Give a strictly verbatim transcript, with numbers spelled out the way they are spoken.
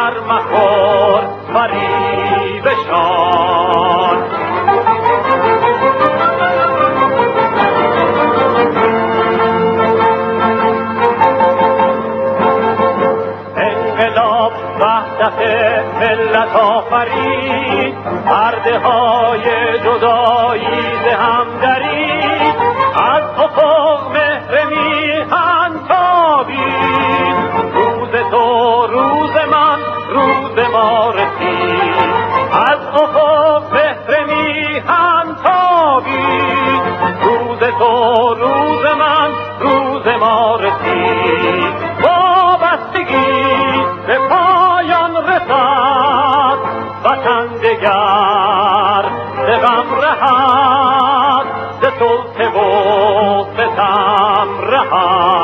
در مخور فریبشان. انقلاب وحدت ملت آفرید، پرده های جدایی ز هم درید، از افق مهر میهن تابید. روز تو روز من روز ما رسید، از افق مهر میهن تابید. روز تو روز من روز ما رسید، وابستگی به پایان رسد، وطن دگر ز غم رهد، ز سلطه و ستم رهد.